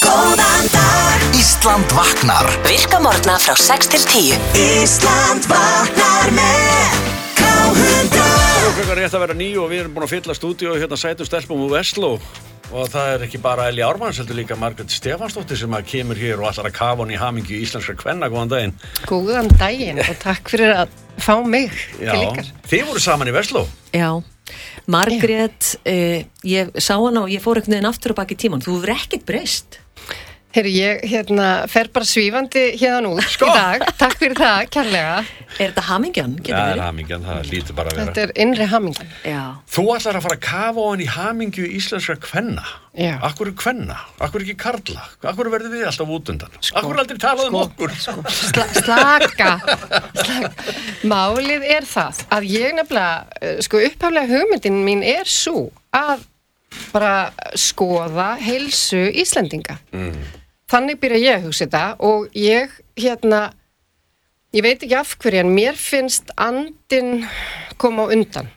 Góðan dag Ísland vaknar. Virka morgna frá 6 til 10. Ísland vaknar með K100 Klukkan rétt að vera 9 og við erum búin að fylla stúdíu hérna sætum stelpum úr Vestló og það ekki bara Elli Ármanns heldur líka Margrét Stefansdóttir sem að kemur hér og allar að kafa hann í hamingju íslenskra kvenna. Góðan daginn. Góðan daginn og takk fyrir að fá mig til ykkar. Þið voru saman í Vestló. Já, Margrét, ég sá hana og ég fór einhvern veginn aftur og baki tíman. Þú hefur ekkert breyst. Heyrðu, ég fer bara svífandi hérna út í dag. Takk fyrir það, kærlega. Er þetta hamingjan? Já, það er hamingjan, það lítur bara að vera. Þetta er innri hamingjan. Já. Þú ætlar að fara að kafa hann í hamingju íslenskra kvenna. Já. Akkur kvenna, akkur ekki karla, akkur verður við alltaf út undan. Akkur aldrei talað okkur. Slaka. Málið er það að ég nefnilega, upphaflega hugmyndin mín er svo að bara skoða heilsu Íslendinga. Þannig byrja ég að hugsa þetta og ég veit ekki af hverju en mér finnst andinn koma á undan.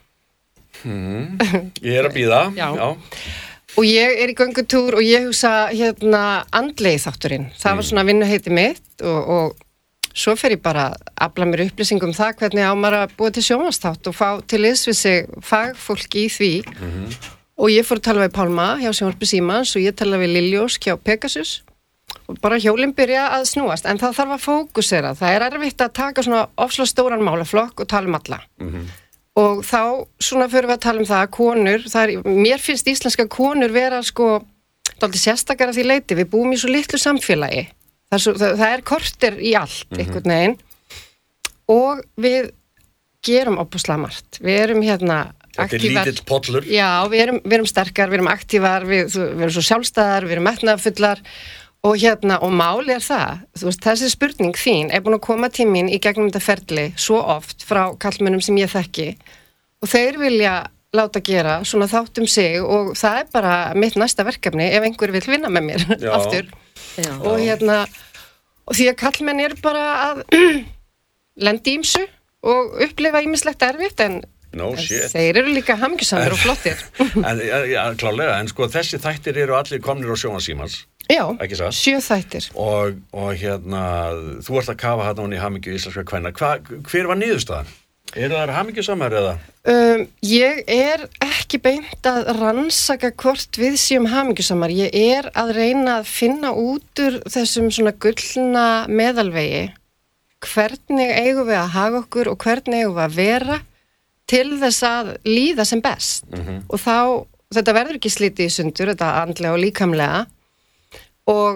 Ég er að bíða. Já. Og ég er í göngutúr og ég hugsa andlegi þátturinn. Það var svona vinnuheiti mitt og svo fer ég bara að afla mér upplýsingum það hvernig á maður að búa til sjónvarpsþátt og fá til liðs við sig fagfólk í því. Og ég fór að tala við Pálma hjá Sjónvarpi Símans og ég tala við Liljós hjá Pegasus. Og bara hjólinn byrja að snúast, en það þarf að fókusera. Það er erfitt að taka svona ofslega stóran málaflokk og tala alla. Og þá svona fyrir við að tala það að konur, mér finnst íslenska konur vera dálítið sérstakar að því leiti. Við búum í svo litlu samfélagi. Það er korter í allt, einhvern veginn. Og við gerum opuslega margt. Við erum Þetta aktívar. lítill pollur. Já, við erum sterkar, við erum aktívar, við erum svo sjálfstæðar, við erum metnaðarfullar og máli er það, þessi spurning þín er búin að koma til mín í gegnum þetta ferli svo oft frá kallmönnum sem ég þekki og þeir vilja láta gera svona þátt sig og það er bara mitt næsta verkefni ef einhver vil vinna með mér aftur. Já. Og því að kallmenn eru bara að lendi ímsu og upplifa ýmislegt erfitt en þeir eru líka hamingjusamir og flottir. Já, klálega, en þessi þættir eru allir komnir á Sjónvarp Símans. Já, Ekki satt? 7 þættir. Og þú ert að kafa hérna hún í hamingju íslenskra kvenna. Hver var niðurstaðan? Eru það hamingjusamar eða? Ég er ekki beint að rannsaka hvort við séum hamingjusamar. Ég er að reyna að finna út úr þessum svona gullna meðalvegi. Hvernig eigum við að haga okkur og hvernig eigum við að vera til þess að líða sem best. Og þá, þetta verður ekki slitið í sundur, þetta andlega og líkamlega. Og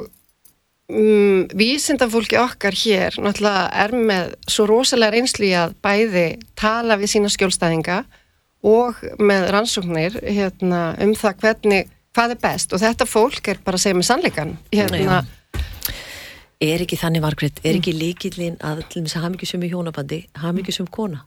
vísindafólki okkar hér náttúrulega er með svo rosalega reynslu í að bæði tala við sína skjólstæðinga og með rannsóknir það hvað er best og þetta fólk er bara að segja með sannleikann Er ekki þannig, Margrét, er ekki lykillinn að til þess að hamingjusum í hjónabandi, hamingjusum kona?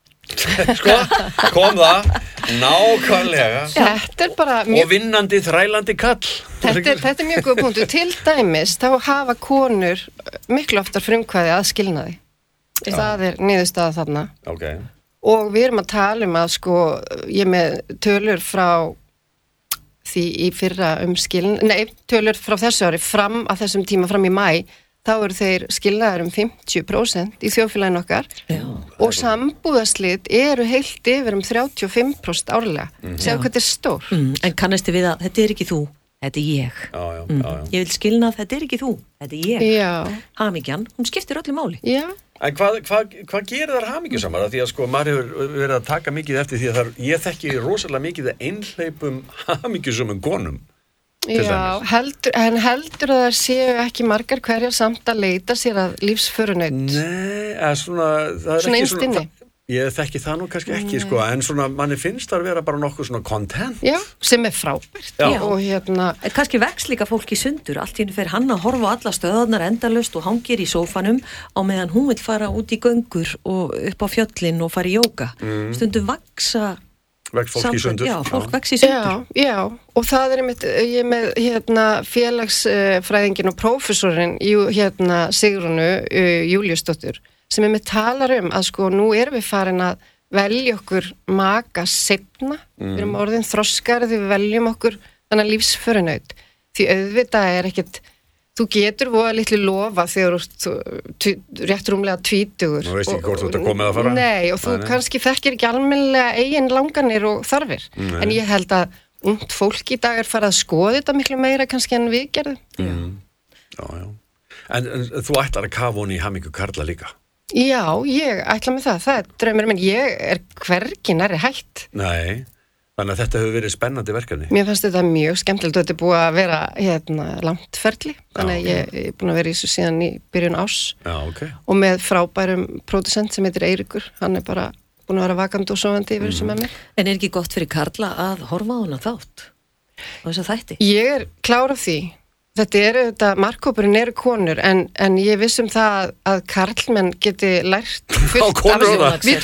Kom það nákvæmlega. Þetta er bara og vinnandi þrælandi kall. Þetta er mjög góð punktur. Til dæmis þá hafa konur miklu oftar frumkvæði að skilnaði. Það er niðurstaða þarna. Okay. Og við erum að tala um að ég með tölur frá því í fyrra tölur frá þessu ári fram að þessum tíma fram í maí þá eru þeir skilnaðir 50% í þjóðfélaginu okkar. Já. Og sambúðarslit eru heilt yfir 35% árlega. Sjá hvað þetta er stór. En kannastu við að þetta er ekki þú, þetta er ég. Já. Ég vil skilnað, þetta er ekki þú, þetta er ég. Já. Hamingjan, hún skiptir öllu máli. Já. En hvað gerir þar hamingjusamar? Því að maður hefur verið að taka mikið eftir því að ég þekki rosalega mikið einhleypum hamingjusumum konum. Já, heldur að það séu ekki margar hverjar samt að leita sér að lífsförunaut? Nei, það er svona ekki einstinni. Ég þekki það nú kannski ekki, en manni finnst það að vera bara nokkuð svona content. Já, sem er frábært. Já. Og kannski vex líka fólk í sundur, allt í henni fer hann að horfa á alla stöðarnar endalaust og hangir í sófanum á meðan hún vil fara út í göngur og upp á fjöllin og fara í jóga. Stundum vaksa fólk í sundur. Já, fólk vex í sundur. Já, og það er ég með félagsfræðingin og prófessorinn Sigrúnu Júlíusdóttur sem með talar að nú erum við farin að velja okkur maka seinna, við erum orðin þroskar því við veljum okkur þannig lífsförunaut því auðvitað er ekkert þú getur voða litlu lofa þegar þú rétt rúmlega 20 Nú veist ekki hvort þú ert að koma eða fara. Nei, og þú kannski þekkir ekki almennilega eigin langanir og þarfir. En ég held að ungt fólk í dag farið að skoða þetta miklu meira kannski en við gerðum. Já. En þú ætlar að kafa honi í hamingju karla líka? Já, ég ætla með það er draumur minn. Ég hvergi nærri hætt. Nei. Þannig að þetta hefur verið spennandi verkefni. Mér fannst þetta mjög skemmtilegt og þetta er búið að vera langt ferli. Þannig að ég er búin að vera í þessu síðan í byrjun árs. Já, ok. Og með frábærum pródusent sem heitir Eiríkur. Hann er bara búin að vera vakandi og sofandi yfir þessu með mér. En er ekki gott fyrir karla að horfa á hana þátt? Og þess að þætti? Ég er klár á því. Þetta markhópurinn eru konur en ég vissum það að karlmenn geti lært fullt af þessu. Við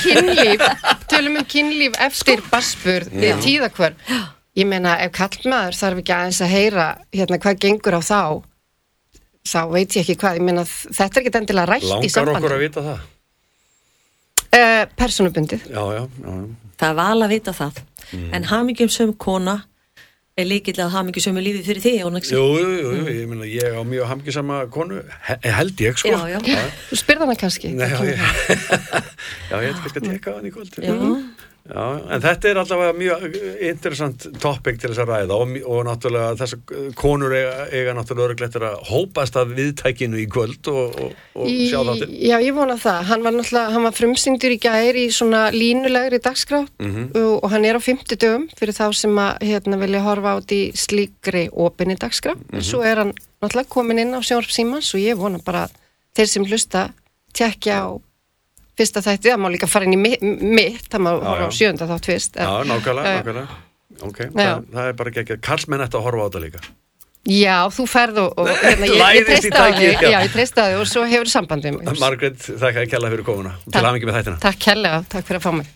tölum um kynlíf eftir barnsburð tíðakvör. Ég meina ef karlmaður þarf ekki aðeins að heyra hvað gengur á þá veit ég ekki hvað. Ég meina þetta er ekki endilega rætt í sambandi. Langar okkur að vita það? Persónubundið. Já. Það er val að vita það. En hamingjusöm kona er líkilega að hamingjusömu lífið fyrir því, Jónaksi? Jú, ég meina ég á mjög hamingjusama konu, held ég, sko. Já. Þú spyrð hana kannski? Nei, já, ég ætla kannski að teka hann í kvöld. Já, en þetta er allavega mjög interessant topic til þess að ræða og náttúrulega þessar konur eiga náttúrulega örugglega að hópast af viðtækinu í kvöld og sjá þáttinn. Já, ég vona það. Hann var frumsýndur í gær í svona línulegri dagskrá og hann er á 50 dögum fyrir þá sem að vilja horfa át í slíkri opinni dagskrá. Svo er hann náttúrulega komin inn á Sjónvarp Símans og ég vona bara þeir sem hlusta tjekkja á fyrsta þætti, það má líka fara inn í mitt, það má horfa á 7. þátt fyrst. Já, nákvæmlega. Ok, það er bara ekki karlmenn ætti að horfa á þetta líka. Já, þú ferð og ég treysta þig og svo hefur sambandið mig. Margrét, þakka kærlega fyrir komuna. Til hamingju með þættina. Takk kærlega, takk fyrir að fá mig.